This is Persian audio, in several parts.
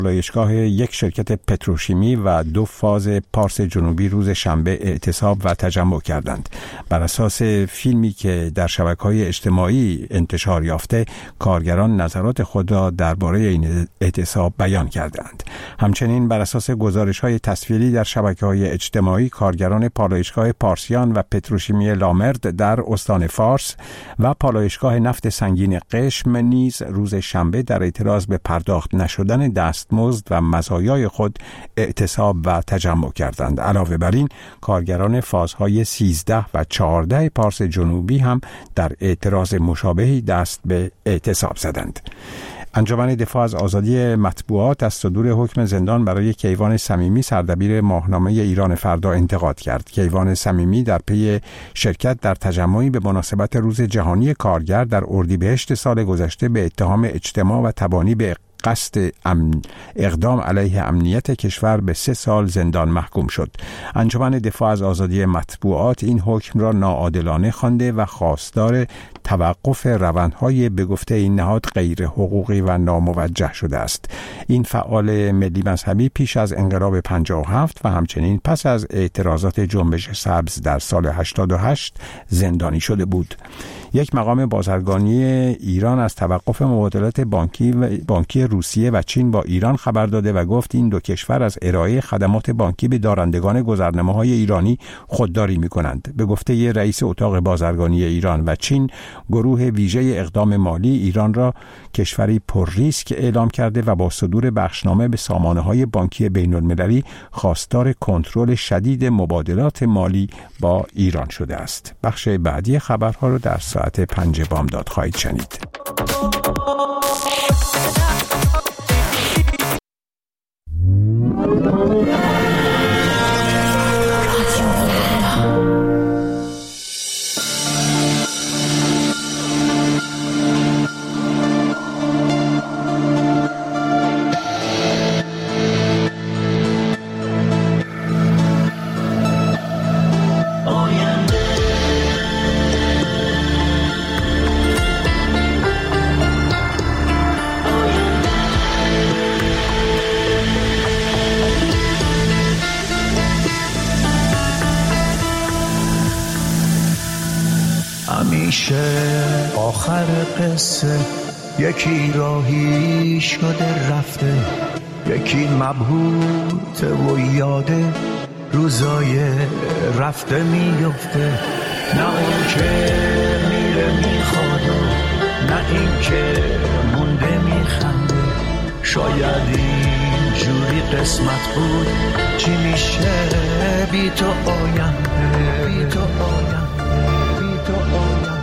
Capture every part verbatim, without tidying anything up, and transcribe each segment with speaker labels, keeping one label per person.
Speaker 1: پالایشگاه یک شرکت پتروشیمی و دو فاز پارس جنوبی روز شنبه اعتصاب و تجمع کردند. بر اساس فیلمی که در شبکه‌های اجتماعی انتشار یافته، کارگران نظرات خود را درباره این اعتصاب بیان کردند. همچنین بر اساس گزارش‌های تصویری در شبکه‌های اجتماعی، کارگران پالایشگاه پارسیان و پتروشیمی لامرد در استان فارس و پالایشگاه نفت سنگین قشم نیز روز شنبه در اعتراض به پرداخت نشدن دستمزد و مزایای خود اعتصاب و تجمع کردند. علاوه بر این، کارگران فازهای سیزده و چهارده پارس جنوبی هم در اعتراض مشابهی دست به اعتصاب زدند. انجمن دفاع از آزادی مطبوعات از صدور حکم زندان برای کیوان صمیمی، سردبیر ماهنامه ایران فردا، انتقاد کرد. کیوان صمیمی در پی شرکت در تجمعی به مناسبت روز جهانی کارگر در اردیبهشت سال گذشته به اتهام اجتماع و تبانی به قصد امن اقدام علیه امنیت کشور به سه سال زندان محکوم شد. انجمن دفاع از آزادی مطبوعات این حکم را ناعادلانه خوانده و خواستار توقف روندهای به گفته این نهاد غیر حقوقی و ناموجه شده است. این فعال ملی مذهبی پیش از انقلاب پنجاه و هفت و همچنین پس از اعتراضات جنبش سبز در سال هشتاد و هشت زندانی شده بود. یک مقام بازرگانی ایران از توقف مبادلات بانکی و بانکی روسیه و چین با ایران خبر داده و گفت این دو کشور از ارائه خدمات بانکی به دارندگان گذرنامه‌های ایرانی خودداری می‌کنند. به گفته ی رئیس اتاق بازرگانی ایران و چین، گروه ویژه اقدام مالی ایران را کشوری پر ریسک اعلام کرده و با صدور بخشنامه به سامانه‌های بانکی بین‌المللی خواستار کنترل شدید مبادلات مالی با ایران شده است. بخش بعدی خبرها را در ساعت پنج بامداد خواهید شنید.
Speaker 2: آخر قصه یکی راهی شده رفته، یکی مبهوت و یاده روزای رفته میفته. نه اون که میره میخواد، نه این که مونده میخنده. شاید این جوری قسمت بود، چی میشه بی تو آینده، بی تو آینده، بی تو آینده.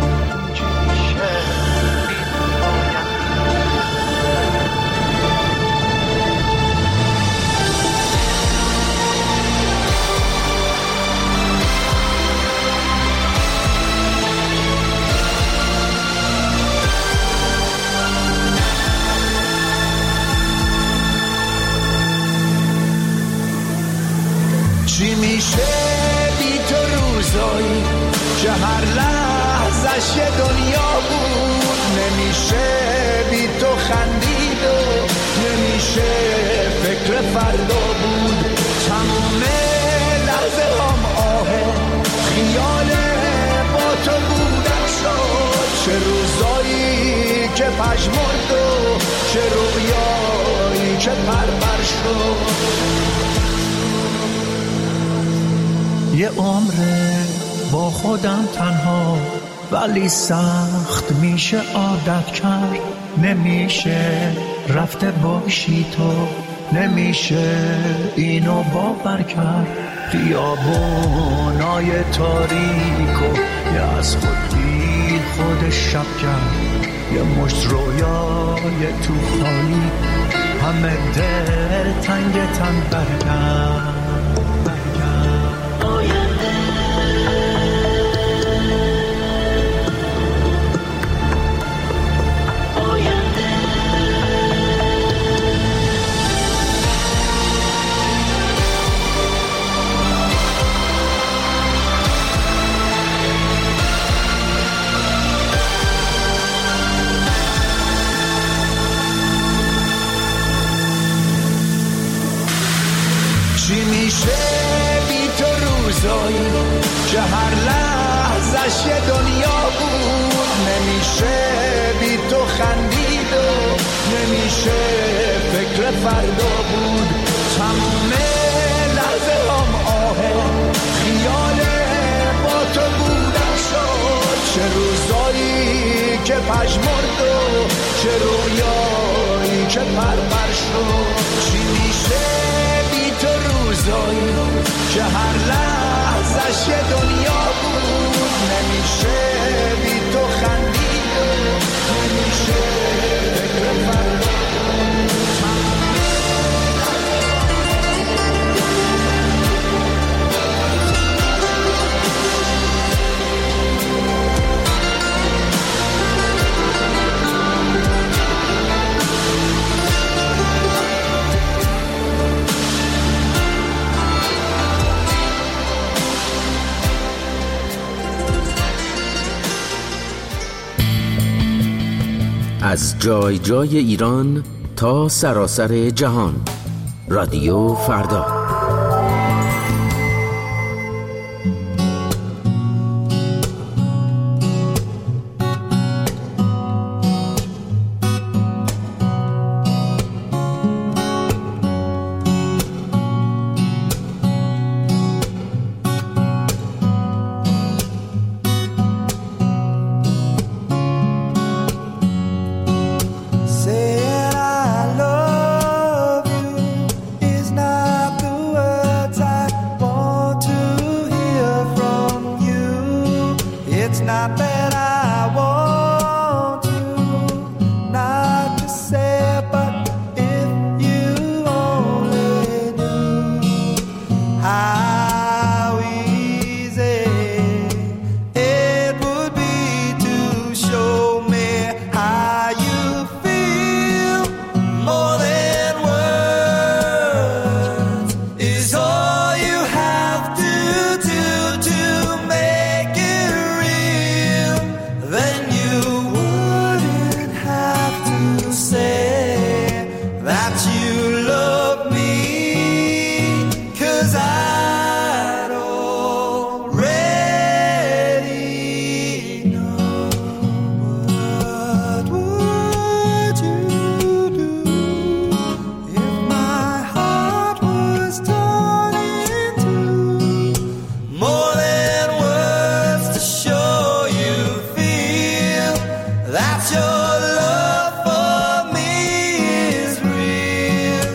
Speaker 2: چی میشه بی تو روزایی که هر لحظش یه دنیا بود؟ نمیشه بی تو خندید و نمیشه فکر فردا بود. تمام لحظه هم آه خیال با تو بودن شد. چه روزایی که پژمرد و چه رویایی که پرپر شد. یه عمره با خودم تنها، ولی سخت میشه عادت کرد. نمیشه رفته باشی تو، نمیشه اینو باور کرد. خیابونای تاریکو یه از خود بی خود شب کرد. یه مشت رویای تو خالی همه دل تنگ تن برگرد. چی میشه بی تو روزایی که هر لحظش یه دنیا بود، نمیشه بی تو خندید و نمیشه فکر فردا بود. تمام لحظه هم آه خیال با تو بودم شد، چه روزایی که پژمرد و چه رویایی که پرپر شد. چی میشه بی تو روزایی که هر لحظش یه دنیا بود، نمیشه بی تو خندید و نمیشه فکر فردا.
Speaker 3: از جای جای ایران تا سراسر جهان، رادیو فردا.
Speaker 2: That your love for me is real.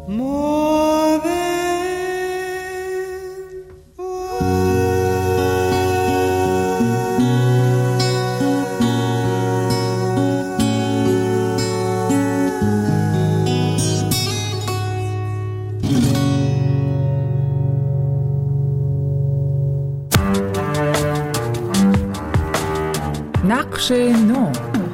Speaker 4: نقش نو.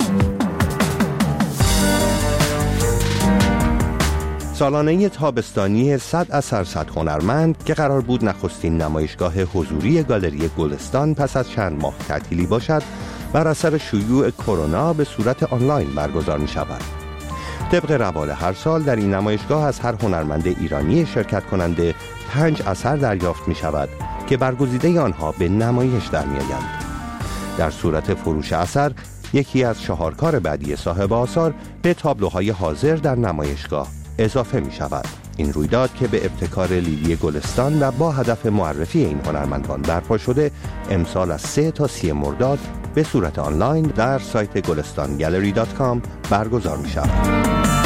Speaker 5: سالانه تابستانی صد اثر صد هنرمند که قرار بود نخستین نمایشگاه حضوری گالری گلستان پس از چند ماه تعطیلی باشد، بر اثر شیوع کرونا به صورت آنلاین برگزار می شود. طبق روال هر سال در این نمایشگاه از هر هنرمند ایرانی شرکت کننده پنج اثر دریافت می شود که برگزیده آنها به نمایش در می آیند. در صورت فروش اثر، یکی از شاهکار بعدی صاحب آثار به تابلوهای حاضر در نمایشگاه اضافه می شود. این رویداد که به ابتکار لیلی گلستان و با هدف معرفی این هنرمندان برپا شده، امسال از سه تا سی مرداد به صورت آنلاین در سایت گلستان گالری دات کام برگزار می شود.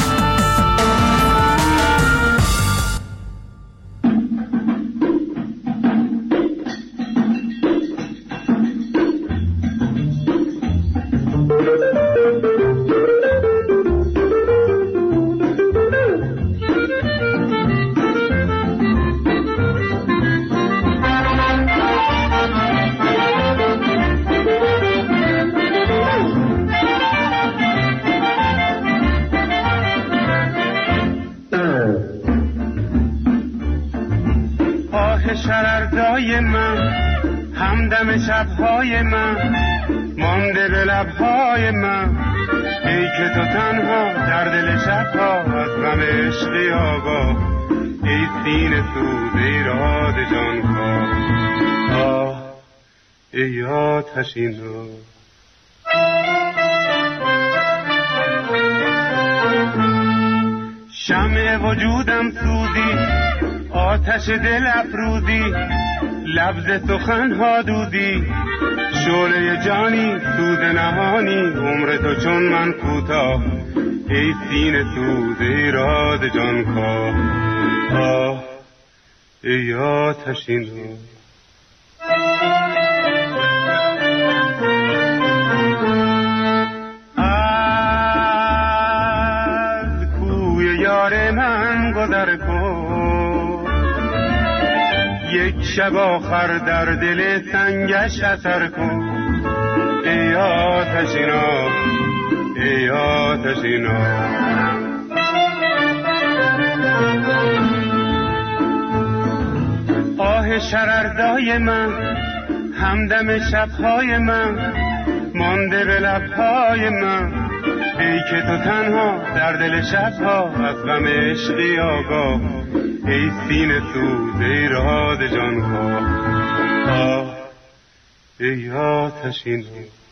Speaker 6: شرردای من، همدم شبهای من، مانده به لبهای من، ای که تو تنها در دل شبها از غم عشقی آگاه، ای سینه سوز ایراد جانکاه، آه ای آتشین رو شمع وجودم سوزی، آتش دل افروزی، لبز سخنها دودی، شعله جانی سوز نهانی، عمر تو چون من کوتاه، ای سینه سوز ایراد جانکاه، آه ای آتشین رو از کوی یار من گذر کن، یک شب آخر در دل سنگش اثر کن، ای آتشینا ای آتشینا. آه شرردای من، همدم شبهای من، مانده به لبهای من، ای که تو تنها در دل شبها از غم عشقی آگاه، ای سینه سوز ایراد جانکاه، آه ای آتشین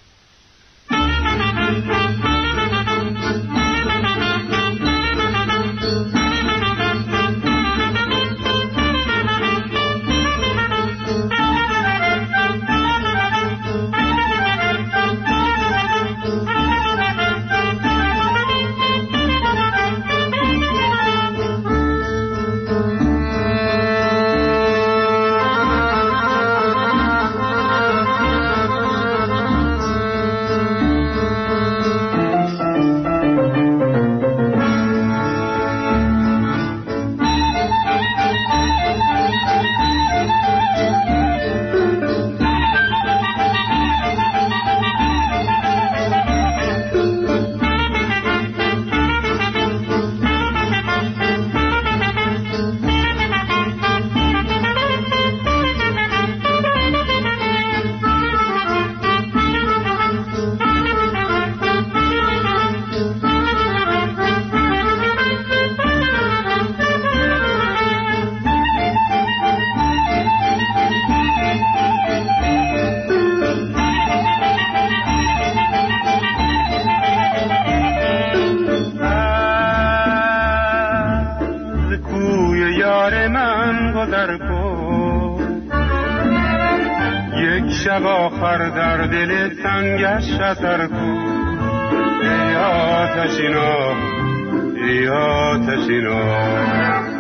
Speaker 6: شب آخر در دل سنگش اثر کن، ای آتشینا ای آتشینا.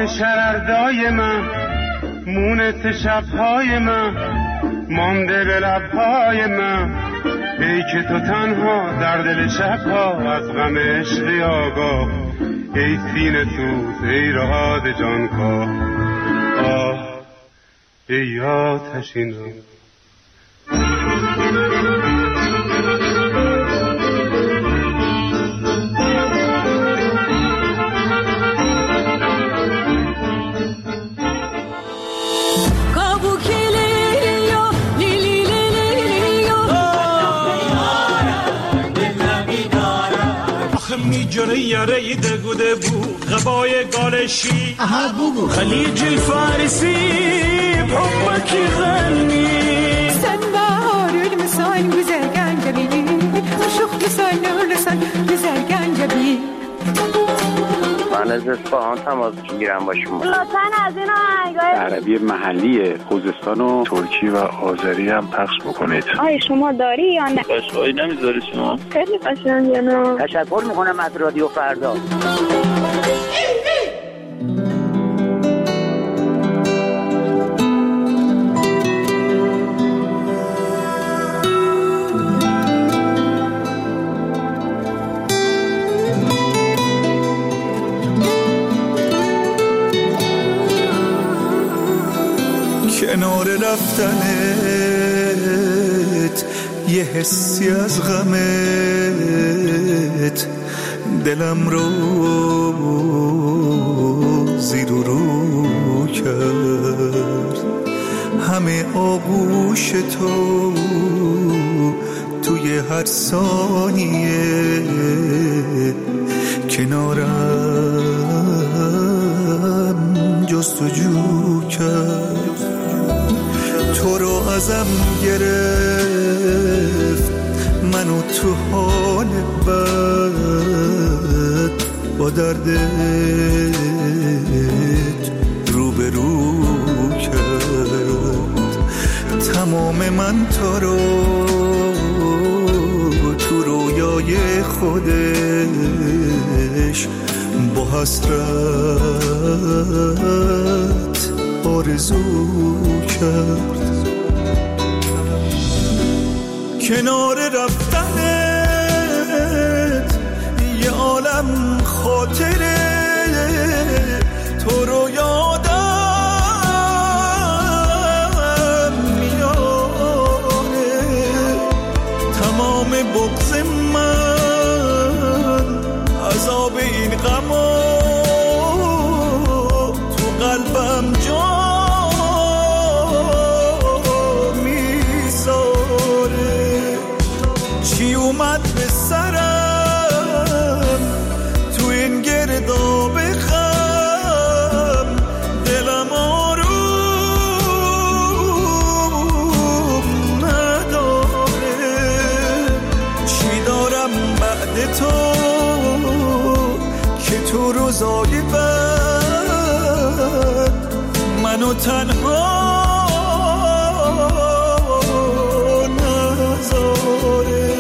Speaker 6: شرردای من، مونت شبهای من، مانده به لبهای من. ای که تو تنها در دل شبها از غم عشقی آگاه، ای سینه سوز ای رهاد جانکاه. آه ای آتشینم
Speaker 7: جره یاره دگوده بو غبای گالشی خلیج الفارسی بحبك غني
Speaker 4: سنبار المسان güzel جبی شوخ لسان لسان güzel جبی.
Speaker 8: من از اصفهان تماس میگیرم با شما.
Speaker 9: لطفاً از این آهنگای
Speaker 10: عربی محلی خوزستان و ترکی و آذری هم پخش بکنید.
Speaker 9: آیا شما داری یا نه؟
Speaker 10: قشقایی نمیذاری شما؟
Speaker 9: خیلی قشنگه نه؟
Speaker 8: تشکر میکنم از رادیو فردا.
Speaker 2: کنار رفتنت یه حسی از غمت دلم رو زیر و رو کرد. همه آغوش تو توی هر ثانیه کنارم جستجو کرد. تو رو ازم گرفت منو تو حال بد با دردت رو به رو کرد. تمام من تو رو تو رویای خودش با حسرت آرزو کرد. کنار رفتنت یه عالم خاطره تو رو یادم میاره. تمام بغض من عذاب این غما تو قلبم جا اومد به سرم تو این گرداب غم دلم آروم نداره. چی دارم بعد تو که تو روزای بد منو تنها نذاره.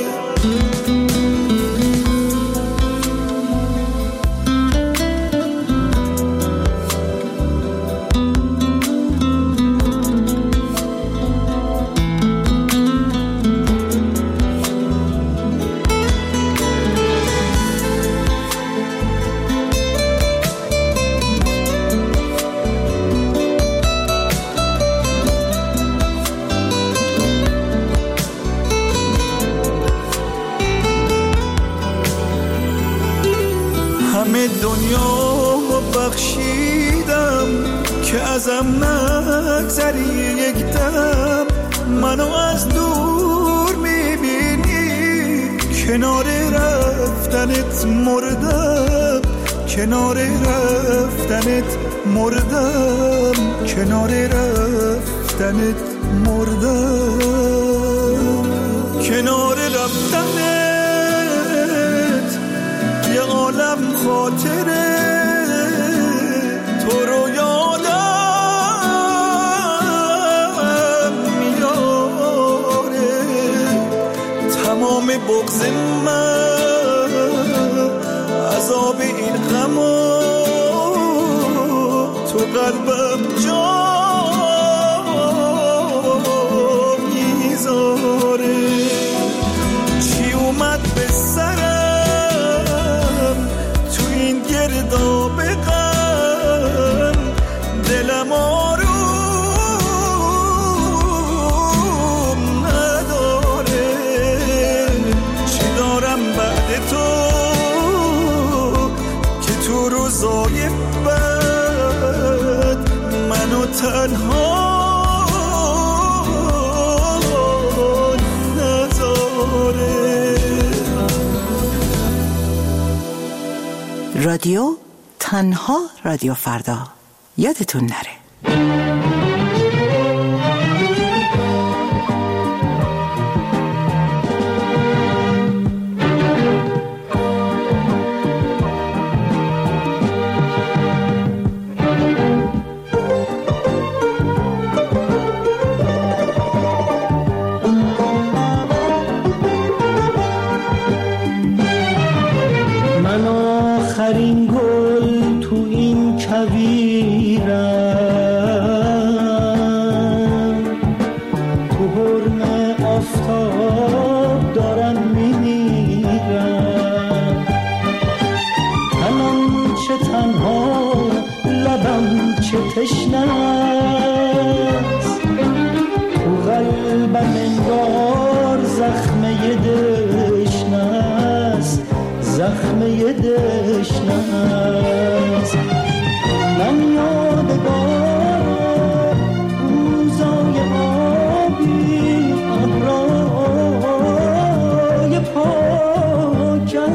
Speaker 2: همه دنیا بخشیدم که ازم نگذری یک دم. منو از دور میبینی کنار رفتنت مردم. کنار رفتنت مردم. کنار رفتنت مردم. کنار رفتنت یه عالم خاطره تو رو یادم میاره. تمام بغض من عذاب این غما
Speaker 7: قلبم جا میذاره. چی اومد به سرم تو این گرداب غم، دلم آروم نداره. چی دارم بعد تو که تو روزای بد منو تنها
Speaker 11: رادیو تنها رادیو فردا، یادتون نره.
Speaker 2: آخرین گل تو این کویرم، تو حرم آفتاب دارم میمیرم. تنم چه تنها، لبم چه تشنه‌ست، تو قلبم انگار زخمه دشنه‌ست، زخمه دشنه‌ست. من یادگار روزای آبی، ابرای پاکم،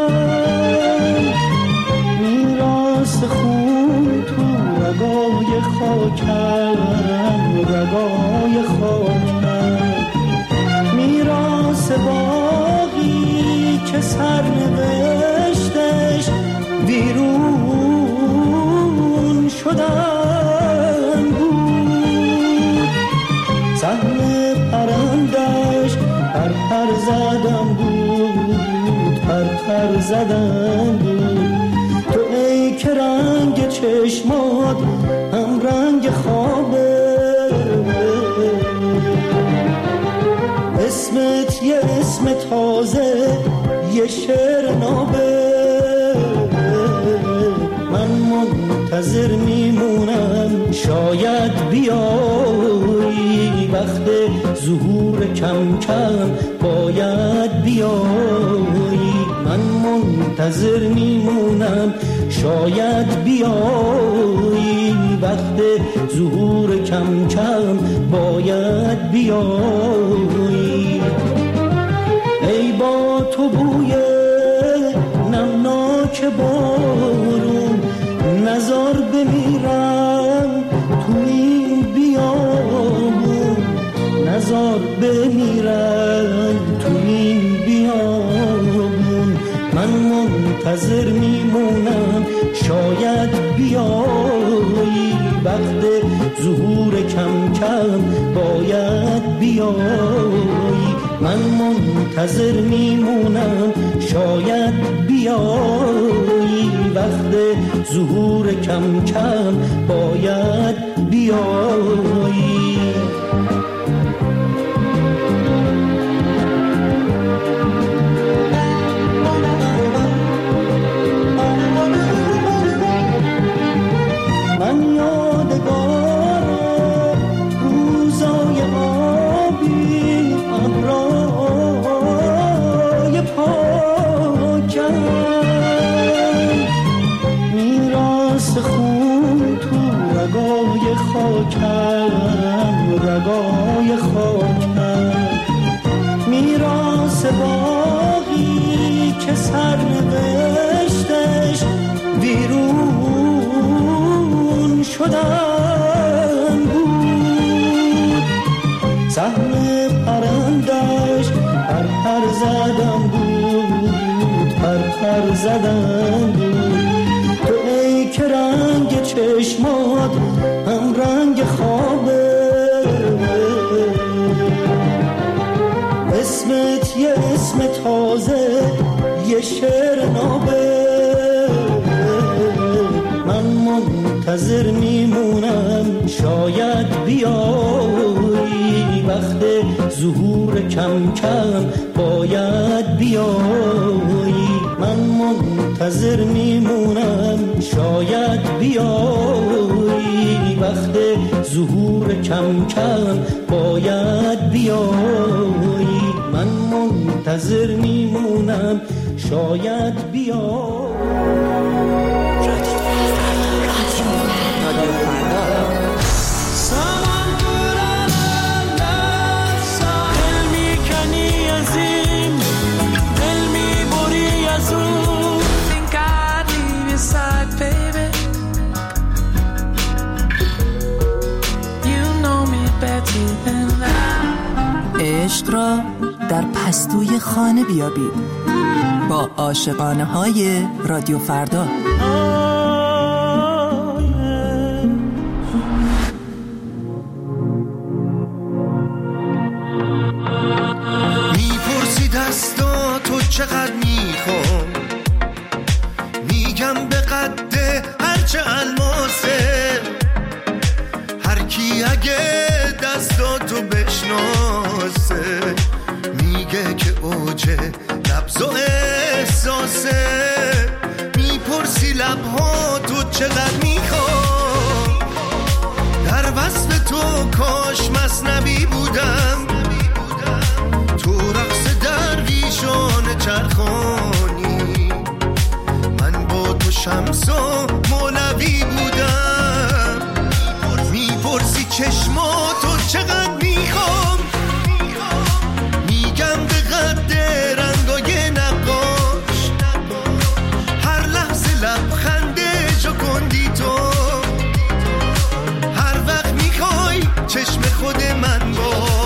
Speaker 2: میراث خون تو رگای خاکم، رگای خاکم، میراث باقی که سرنوشتش بیرون شدن بود. سهم پرندش پر پر زدن بود، پر پر زدن بود. تو ای که رنگ چشمات هم رنگ خوابه، اسمت یه اسم تازه، یه شعر نابه. من منتظر میمونم شاید بیایی، وقت ظهور کم کم باید بیایی. من منتظر میمونم شاید بیایی، وقت ظهور کم کم باید بیایی. ای با تو بوی نمناک بارون، نزار بمیرم تو این بیابون، نزار بمیرم تو این بیابون. من منتظر میمونم شاید بیایی، وقت ظهور کم کم باید بیایی. من منتظر میمونم شاید بیایی، وقت ظهور کم کم باید بیایی. من یادگار روزای آبی، ابرای پاکم، میراث خون تو رگای خاکم، رگای خاکم، میراث باقی که سرنوشتش بیرون شدن بود. سهم پرندش پر پر زدن بود، پر پر زدن بود. تو ای که رنگ چشمات هم رنگ خوابه، اسمت یه اسم تازه، یه شعر نابه.
Speaker 12: من منتظر میمونم شاید بیایی، وقت ظهور کم کم باید بیایی. من منتظر میمونم شاید بیایی، وقت ظهور کم کم باید بیایی. من منتظر میمونم شاید بیایی.
Speaker 11: عشق را در پستوی خانه بیابید با عاشقانه های رادیو فردا.
Speaker 13: میپرسی دستا تو چقدر میخوام، میگم به قد هرچه الماسه. هر کی اگه دستا تو بشناسه میگه که اوجه نبض و احساسه. میپرسی لبها تو چقدر میخوام، در وصف تو کاش مثنوی بودم. تو رقص درویشان چرخانی، من با تو شمس و مولوی بودم. میپرسی چشماتو چقدر میخوام، میگم به قد رنگای نقاش. هر لحظه لبخنده جوکندی تو، هر وقت میخوای چشم خود من باش.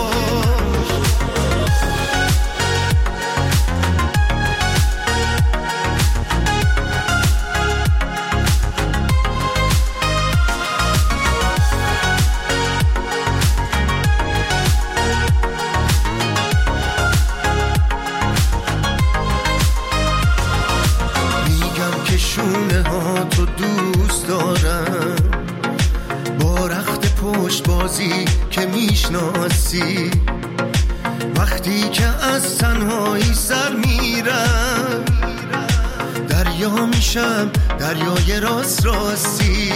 Speaker 13: شونه ها تو دوست دارم، با رخت پشت بازی که میشناسی. وقتی که از تنهایی سر میرم، دریا میشم دریای راست راستی.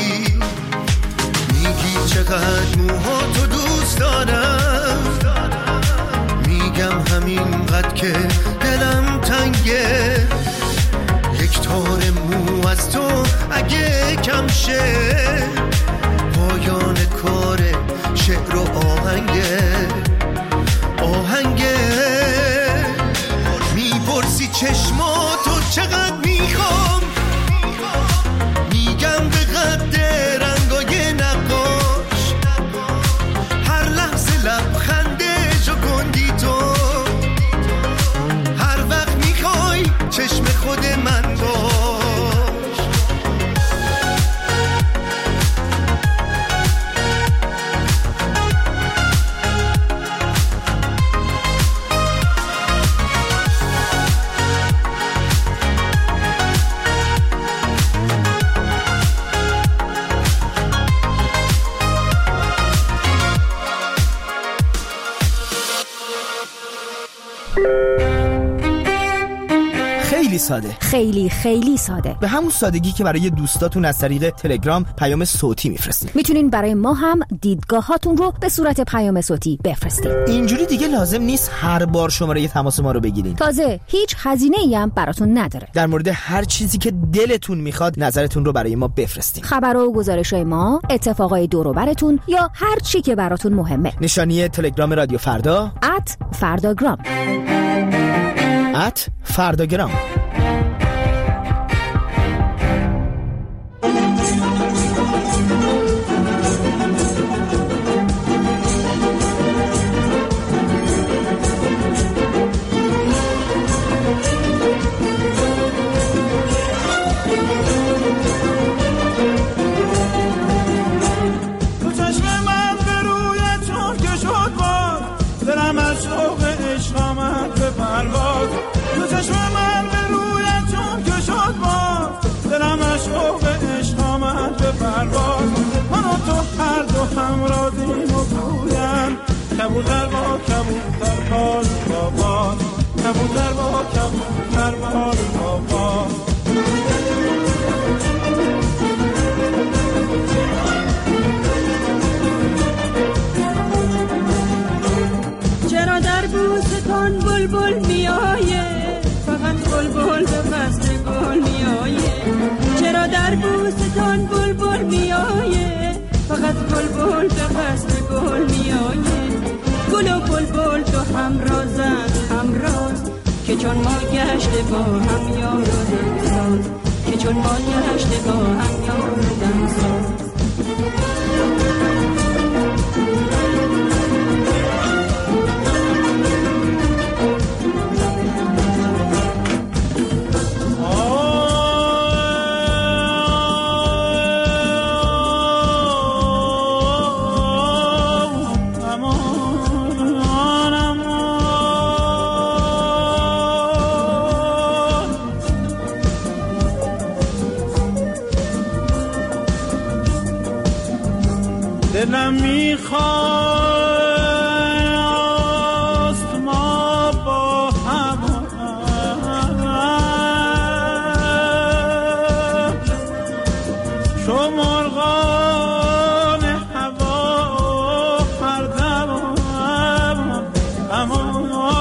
Speaker 13: میگی چقدر موها تو دوست دارم، میگم همین قد که دلم تنگه. یک تار مو از تو اگه کم شه، پایان کار شعر و آهنگه آهنگه. میپرسی چشماتو چقدر میخوام، میگم به قد رنگای نقاش. هر لحظه لبخنده جوکندی تو، هر وقت میخوای چشم خود من باش.
Speaker 14: خیلی ساده،
Speaker 15: خیلی خیلی ساده،
Speaker 14: به همون سادگی که برای دوستاتون از طریق تلگرام پیام صوتی میفرستین.
Speaker 15: میتونین برای ما هم دیدگاهاتون رو به صورت پیام صوتی بفرستین.
Speaker 14: اینجوری دیگه لازم نیست هر بار شماره تماس ما رو بگیرین.
Speaker 15: تازه هیچ هزینه‌ای هم براتون نداره.
Speaker 14: در مورد هر چیزی که دلتون میخواد نظرتون رو برای ما بفرستین.
Speaker 15: خبر و گزارش‌های ما، اتفاقای دور و برتون یا هر چی که براتون مهمه.
Speaker 14: نشانی تلگرام رادیو فردا
Speaker 15: ات فرداگرام
Speaker 14: ات فرداگرام.
Speaker 7: از شوق عشق آمد به پرواز. تو چشم من به هم رازیم و گویم کبوتر با کبوتر بال بابا کبوتر با کبوتر بال بابا
Speaker 4: چرا در بوستان بلبل میآیه فقط بلبل به فصل گل میآیه چرا در بوستان بلبل میآیه فقط بلبل به فصل گل میآیه گل و بلبل تو همرازن همراز که چون ما گشته با هم یار و دمساز که چون ما گشته با هم یار و دمساز
Speaker 7: دلم میخواست ما با هم چو مرغان هوا هر دم اما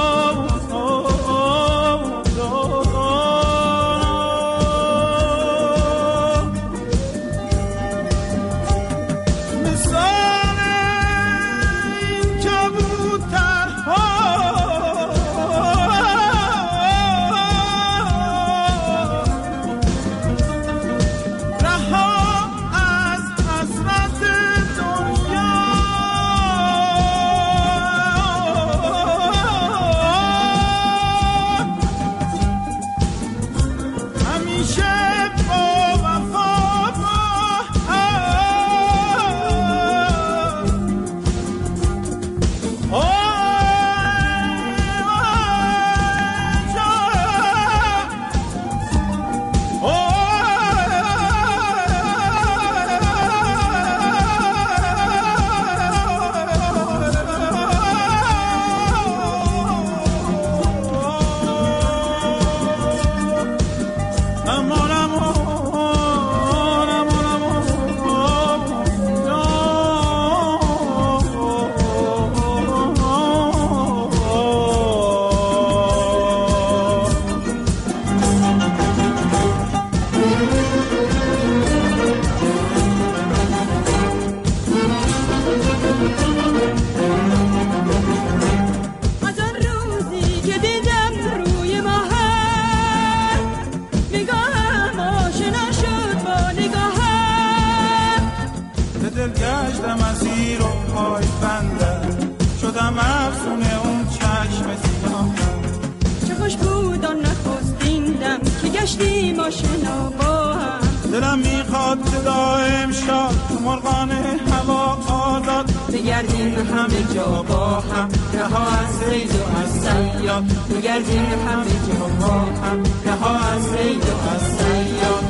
Speaker 7: دلم میخواد که دائم شاد مرغان هوا آزاد بگردیم همه جا با هم رها از صید و از صیاد بگردیم همه جا با هم رها از صید و از صیاد.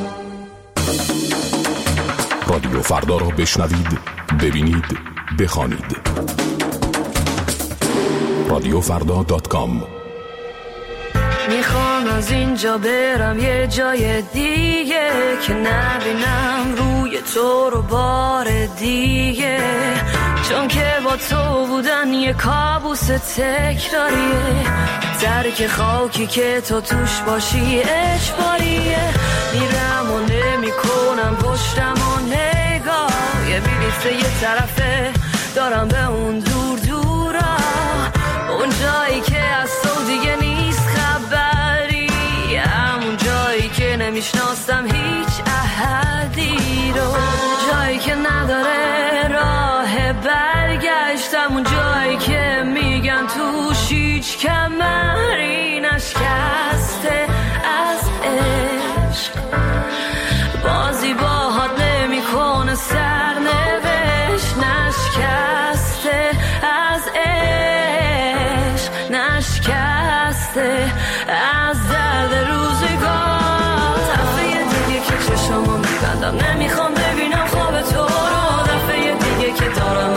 Speaker 16: رادیو فردا را بشنوید، ببینید، بخوانید. رادیو فردا دات کام.
Speaker 17: میخوام از اینجا برم یه جای دیگه که نبینم روی تو رو بار دیگه، چون که با تو بودن یه کابوس تکراریه، درک خاکی که تو توش باشی اجباریه. میرم و نمی کنم پشتم و نگاه، یه بلیت یه طرفه دارم به اون دور دورا، اون جایی که از تو دیگه نیست خبری، همون جایی که نمیشناستم هیچ احدی رو، جایی که نداره راه برگشتم، اون جایی که میگن توش هیچ کمری نشکسته از عشق، بازی باهات نمی کنه سرنوشت، نشکسته از عشق، نشکسته از درد روزگار. دفعه دیگه که چشمو میبندم نمیخوام ببینم خواب تو رو، دفعه دیگه که دارم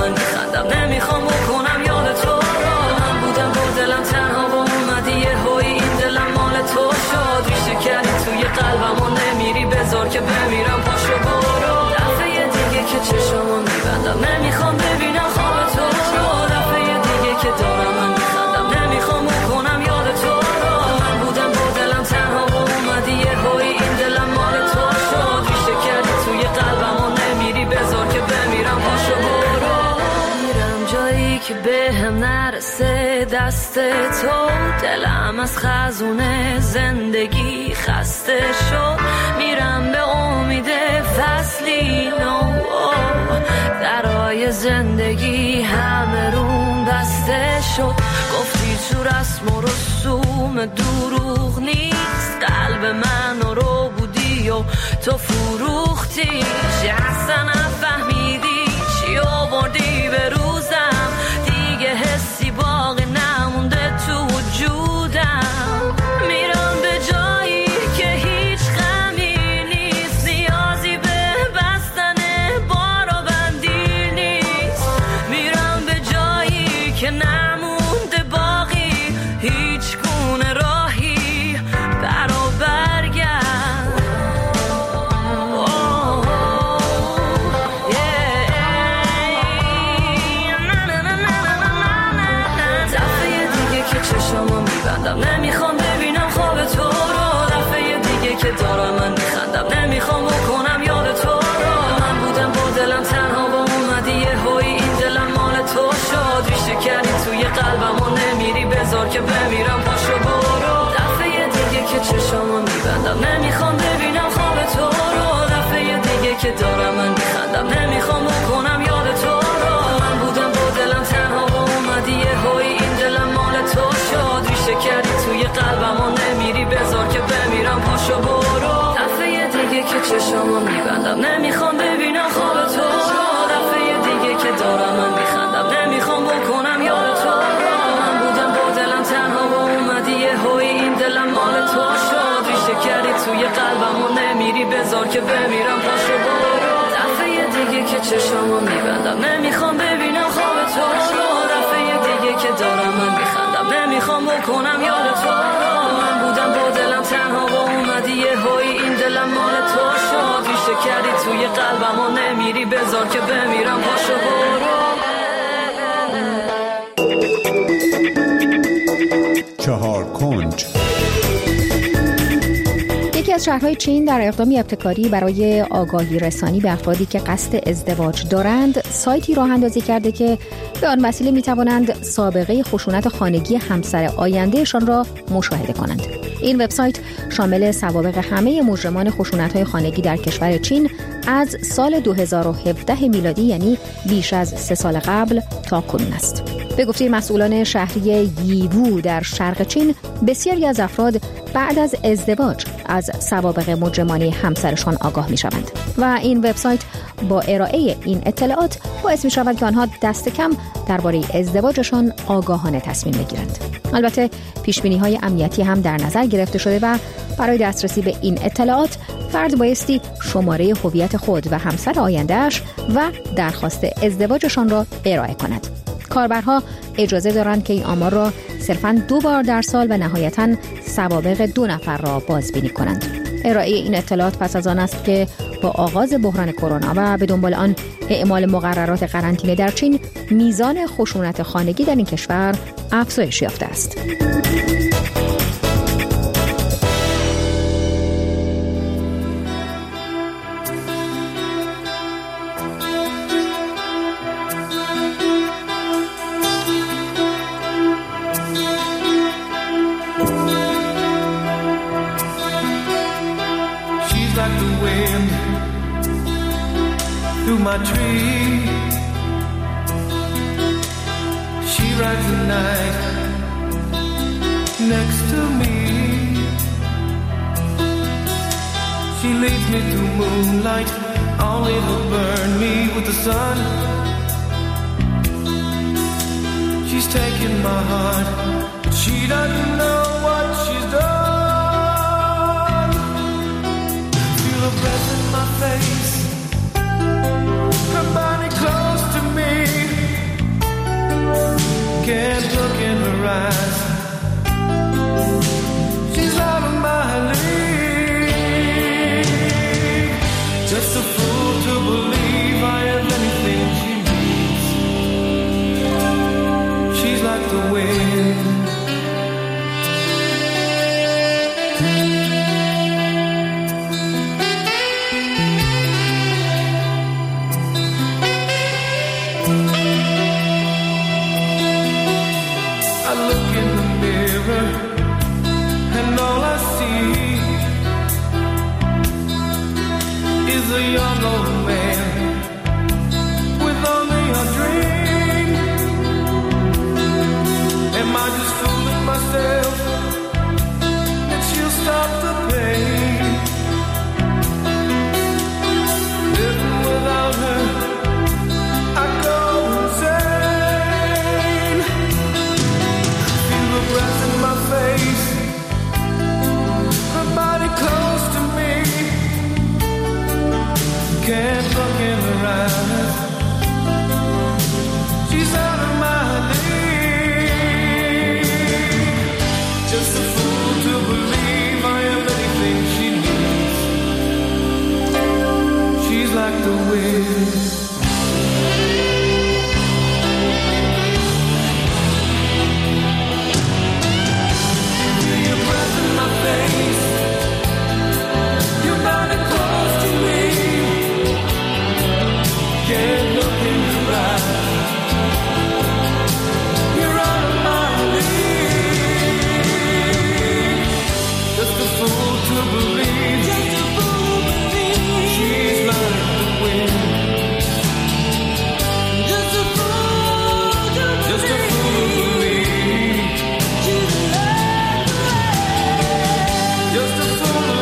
Speaker 17: دست تو. دلم از خزونه زندگی خسته شد، میرم به امید فصلی نو. درای زندگی همه روم بسته شد، گفتی تو رسم و رسوم دروغ نیست. قلب من رو بودی و تو فروختی، چه اصلا نفهمیدی چی آوردی به روزم. دیگه حسی باقی نمونده تو وجودم، میرم به جایی که هیچ غمی نیست. نیازی به بستن بار و بندی نیست، میرم به جایی که نمونده باقی هیچ گونه راهی برا برگرد. چشامو میبندم نمیخوام ببینم خواب تو رو، دفعه دیگه که دارم من میخندم نمیخوام بکنم یاد تو رو. من بودم با دلم تنها و اومدی یه هوی این دلم مال تو شد. ریشه کردی توی قلبم و نمیری بذار که بمیرم پاشو برو. دفعه دیگه که چشامو میبندم نمیخوام ببینم خواب تو رو، دفعه دیگه که دارم من میخندم نمیخوام بکنم یاد تو رو. من بودم با دلم تنها و اومدی یه هوی این دلم مال تو شد. ریشه کردی توی قلبم و نمیری بذار که بمیرم پاشو برو. دفعه دیگه که چشامو میبندم نمیخوام ببینم خواب تو رو، دفعه دیگه که دارم من میخندم نمیخوام بکنم یاد تو رو. من بودم با دلم تنها و اومدی یه هوی این دلم مال تو شد. ریشه کردی توی قلبم و نمیری بذار که بمیرم پاشو برو. دفعه دیگه که چشامو میبندم نمیخوام ببینم خواب تو رو، دفعه دیگه که دارم من میخندم نمیخوام بکنم یاد تو رو. من بودم با دلم تنها و اومدی یه هوی این دلم مال تو شد. ریشه کردی توی قلبم و نمیری بذار که بمیرم پاشو برو.
Speaker 1: چهار کنج.
Speaker 15: یکی از شهرهای چین در اقدامی ابتکاری برای آگاهی رسانی به افرادی که قصد ازدواج دارند، سایتی راه اندازی کرده که به آن وسیله می توانند سابقه خشونت خانگی همسر آیندهشان را مشاهده کنند. این وبسایت شامل سوابق همه مجرمان خشونت‌های خانگی در کشور چین از سال دو هزار و هفده میلادی، یعنی بیش از سه سال قبل تا کنون است. به گفته مسئولان شهری ییوو در شرق چین، بسیاری از افراد بعد از ازدواج از سوابق مجرمانه همسرشان آگاه می شوند و این وبسایت با ارائه این اطلاعات باعث می شود که آنها دست کم درباره ازدواجشان آگاهانه تصمیم بگیرند. البته پیشبینی های امنیتی هم در نظر گرفته شده و برای دسترسی به این اطلاعات فرد بایستی شماره هویت خود و همسر آینده‌اش و درخواست ازدواجشان را ارائه کند. کاربرها اجازه دارند که این آمار را صرفاً دو بار در سال و نهایتاً سوابق دو نفر را بازبینی کنند. ارائه این اطلاعات پس از آن است که با آغاز بحران کرونا و به دنبال آن اعمال مقررات قرنطینه در چین، میزان خشونت خانگی در این کشور افزایش یافته است.
Speaker 2: Through my tree, she rides the night next to me. She leads me through moonlight, only to burn me with the sun. She's taken my heart, but she doesn't know what she's done. Feel her breath in my face, her body close to me. Can't look in her eyes, she's out of my league. Just a fool to believe I have anything she needs. She's like the wind, the wind. Feel your breath in my face. You're bounding close to me. Can't look in your eyes. You're out of my league. Just a fool to believe. Just a fool to believe. She's like the wind. Just a fool to believe. Just a fool to believe. She's like the wind. Just a fool to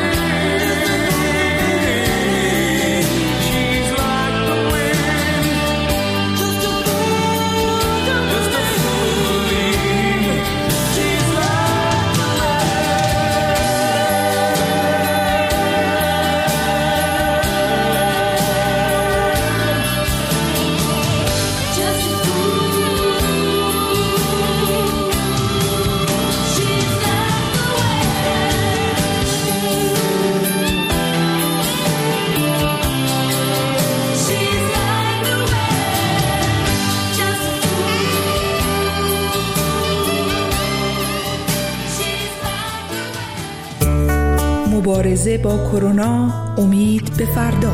Speaker 2: believe. She's like the wind. Just a fool to Just a fool to believe. She's like the Just a fool. She's like the She's like the wind. Just a
Speaker 11: مبارزه با کرونا، امید به فردا.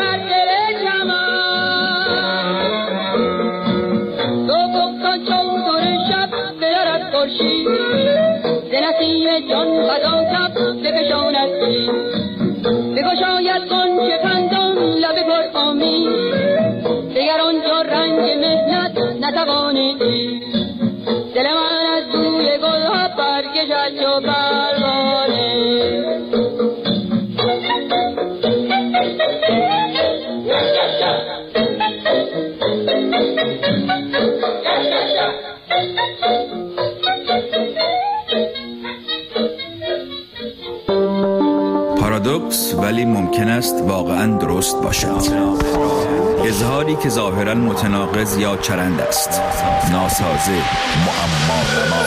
Speaker 2: Go, go, go, go, go.
Speaker 4: ارتقانی دل من از بوی گل ها برکشد و پروانه
Speaker 18: پارادوکس ولی ممکن است واقعا درست باشد. اظهاری که ظاهرا متناقض یا چرند است، ناسازه، معما.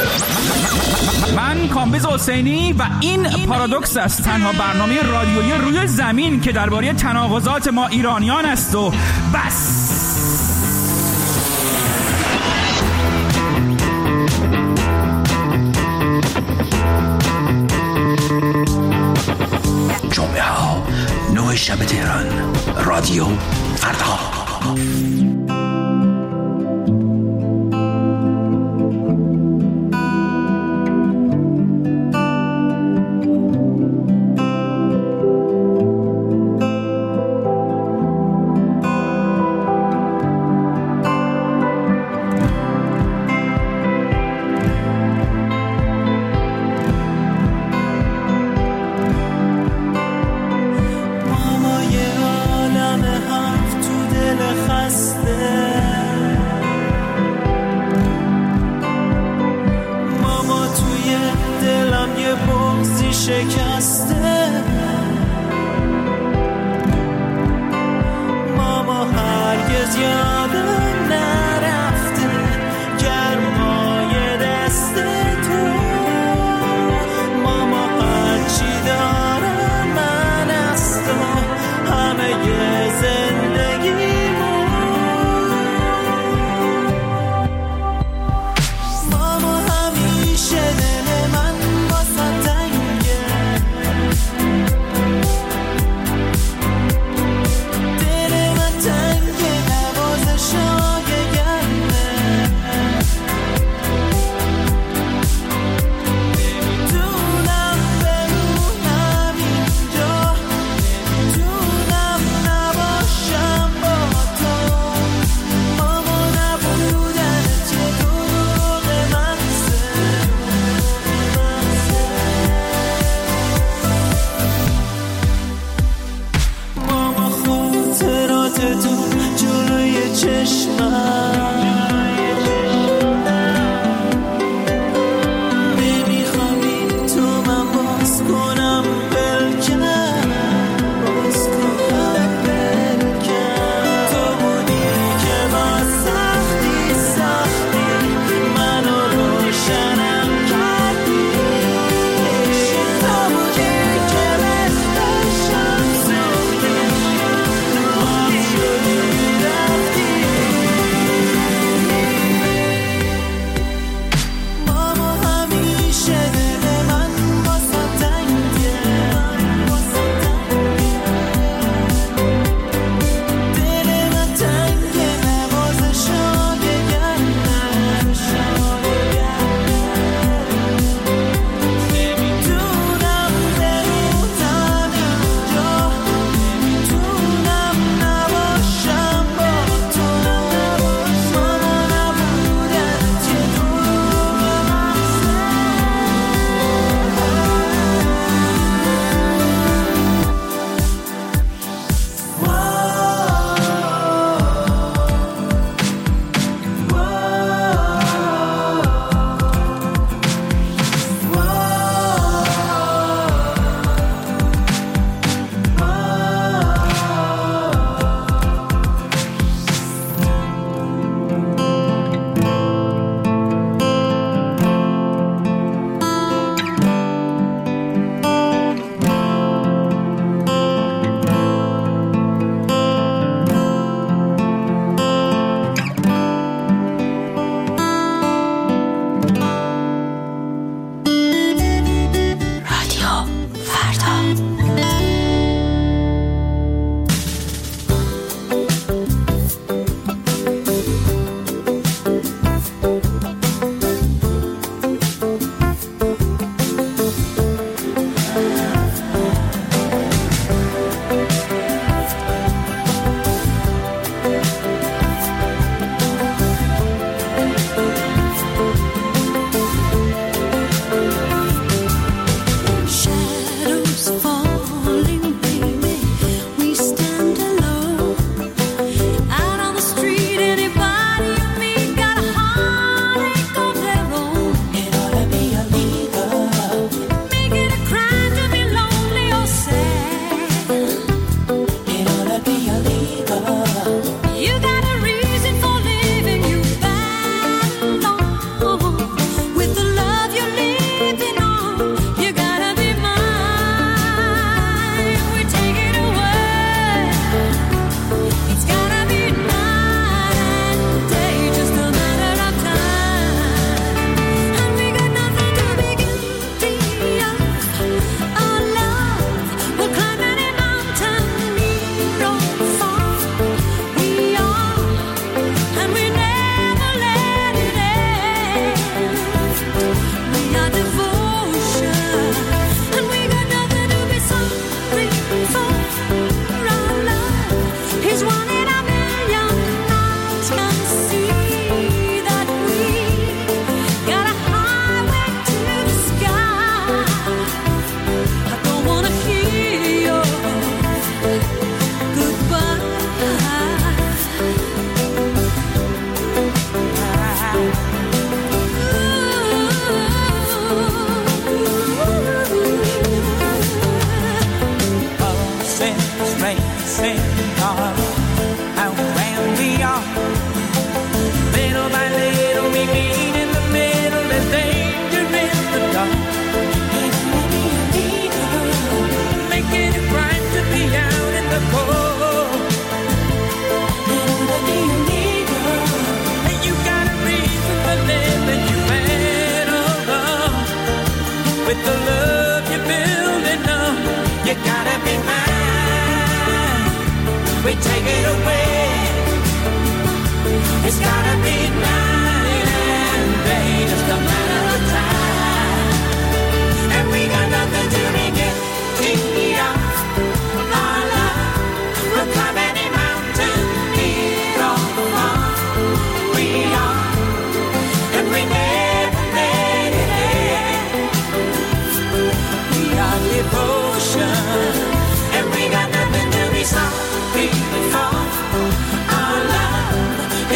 Speaker 19: من کامبیز حسینی و این پارادوکس است، تنها برنامه رادیویی روی زمین که درباره تناقضات ما ایرانیان است و بس.
Speaker 20: جمعه ها نه شب تهران، رادیو فردا.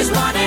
Speaker 21: is money.